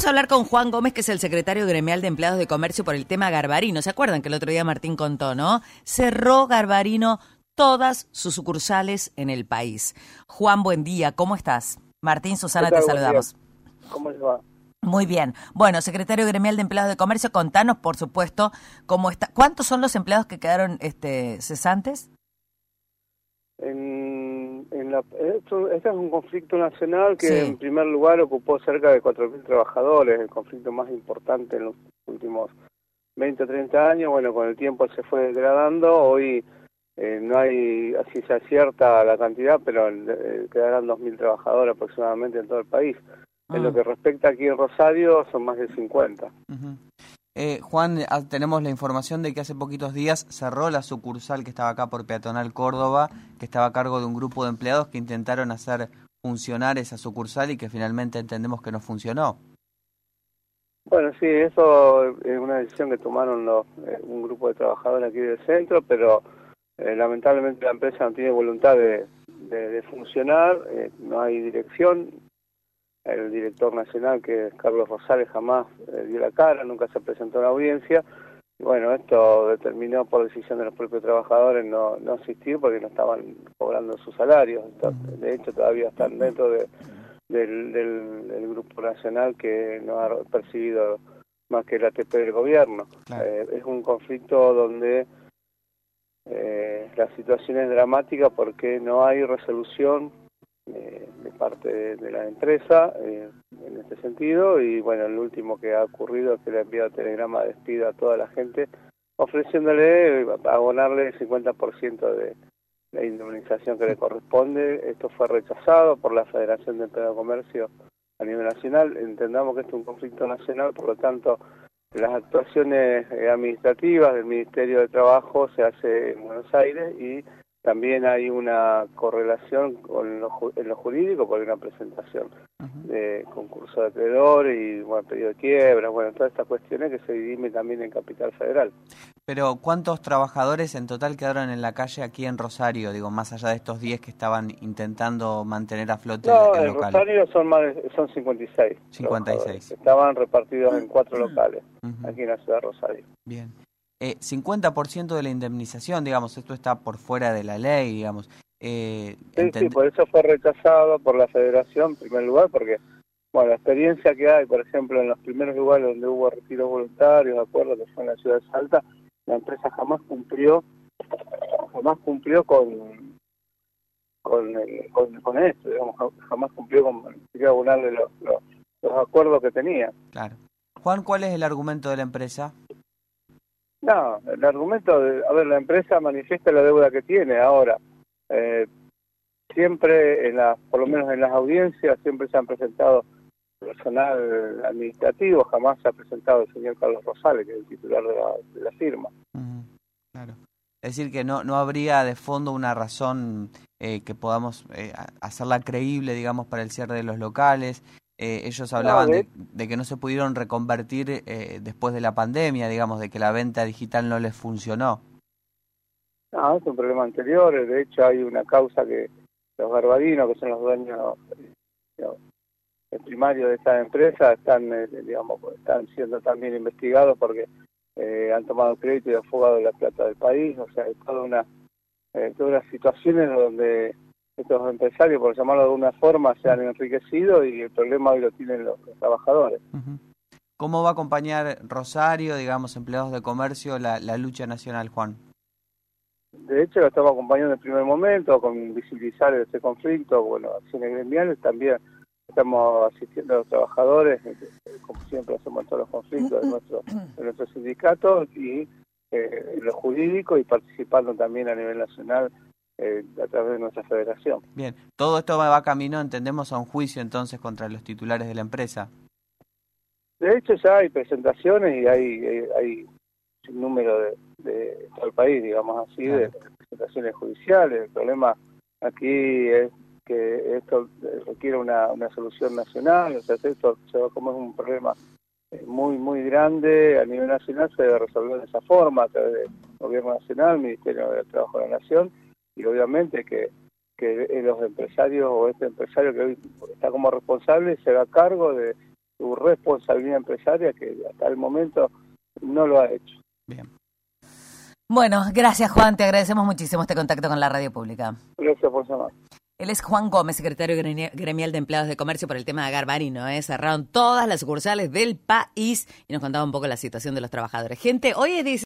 Vamos a hablar con Juan Gómez, que es el secretario gremial de Empleados de Comercio, por el tema Garbarino. ¿Se acuerdan que el otro día Martín contó, no? Cerró Garbarino todas sus sucursales en el país. Juan, buen día. ¿Cómo estás? Martín, Susana, te saludamos. ¿Cómo les va? Muy bien. Bueno, secretario gremial de Empleados de Comercio, contanos, por supuesto, cómo está. ¿Cuántos son los empleados que quedaron cesantes? Este es un conflicto nacional que Sí. en primer lugar ocupó cerca de 4.000 trabajadores, el conflicto más importante en los últimos 20 o 30 años. Bueno, con el tiempo se fue degradando, hoy no hay, así se acierta la cantidad, pero quedarán 2.000 trabajadores aproximadamente en todo el país. En lo que respecta aquí en Rosario son más de 50. Juan, tenemos la información de que hace poquitos días cerró la sucursal que estaba acá por Peatonal Córdoba, que estaba a cargo de un grupo de empleados que intentaron hacer funcionar esa sucursal y que finalmente entendemos que no funcionó. Bueno, sí, eso es una decisión que tomaron un grupo de trabajadores aquí del centro, pero lamentablemente la empresa no tiene voluntad de funcionar, no hay dirección. El director nacional, que es Carlos Rosales, jamás dio la cara, nunca se presentó en la audiencia. Y bueno, esto determinó por decisión de los propios trabajadores no asistir porque no estaban cobrando sus salarios. De hecho, todavía están dentro del grupo nacional que no ha percibido más que el ATP del gobierno. Claro. Es un conflicto donde la situación es dramática porque no hay resolución de parte de la empresa en este sentido, y bueno, el último que ha ocurrido es que le ha enviado telegrama de despido a toda la gente ofreciéndole abonarle el 50% de la indemnización que le corresponde. Esto fue rechazado por la Federación de Empleados de Comercio a nivel nacional. Entendamos que esto es un conflicto nacional, por lo tanto las actuaciones administrativas del Ministerio de Trabajo se hace en Buenos Aires, y también hay una correlación en lo jurídico, porque hay una presentación de concurso de acreedores y bueno, pedido de quiebra, bueno, todas estas cuestiones que se dirimen también en Capital Federal. Pero ¿cuántos trabajadores en total quedaron en la calle aquí en Rosario? Digo, más allá de estos 10 que estaban intentando mantener a flote el local. En Rosario son 56. 56. Estaban repartidos en 4 locales, aquí en la ciudad de Rosario. Bien. 50% de la indemnización, digamos, esto está por fuera de la ley, digamos. Sí, por eso fue rechazado por la Federación en primer lugar, porque bueno, la experiencia que hay, por ejemplo, en los primeros lugares donde hubo retiros voluntarios, de acuerdo, que fue en la ciudad de Salta, la empresa jamás cumplió con esto, digamos, jamás cumplió con abonarle los acuerdos que tenía. Claro. Juan, ¿cuál es el argumento de la empresa? No, el argumento la empresa manifiesta la deuda que tiene ahora. Siempre, por lo menos en las audiencias, siempre se han presentado personal administrativo, jamás se ha presentado el señor Carlos Rosales, que es el titular de la firma. Claro. Es decir, que no habría de fondo una razón que podamos hacerla creíble, digamos, para el cierre de los locales. Ellos hablaban de que no se pudieron reconvertir después de la pandemia, digamos, de que la venta digital no les funcionó. No, es un problema anterior. De hecho, hay una causa que los garbadinos, que son los dueños primarios de esta empresa, están siendo también investigados porque han tomado crédito y han fugado la plata del país. O sea, hay todas unas situaciones donde estos empresarios, por llamarlo de alguna forma, se han enriquecido, y el problema hoy lo tienen los trabajadores. ¿Cómo va a acompañar Rosario, digamos, empleados de comercio, la lucha nacional, Juan? De hecho, lo estamos acompañando en el primer momento con visibilizar este conflicto, bueno, acciones gremiales. También estamos asistiendo a los trabajadores, como siempre hacemos en todos los conflictos de nuestro sindicato, y en lo jurídico, y participando también a nivel nacional a través de nuestra federación. Bien, todo esto va camino, entendemos, a un juicio entonces contra los titulares de la empresa. De hecho, ya hay presentaciones y hay un número de todo el país, digamos así, claro, de presentaciones judiciales. El problema aquí es que esto requiere una solución nacional. O sea, esto como es un problema muy, muy grande a nivel nacional, se debe resolver de esa forma, a través del Gobierno Nacional, Ministerio del Trabajo de la Nación, y obviamente que los empresarios, o este empresario que hoy está como responsable, se da cargo de su responsabilidad empresaria, que hasta el momento no lo ha hecho. Bien. Bueno, gracias Juan, te agradecemos muchísimo este contacto con la radio pública. Gracias por llamar. Él es Juan Gómez, secretario gremial de empleados de comercio, por el tema de Garbarino. Cerraron todas las sucursales del país y nos contaba un poco la situación de los trabajadores. Gente, hoy es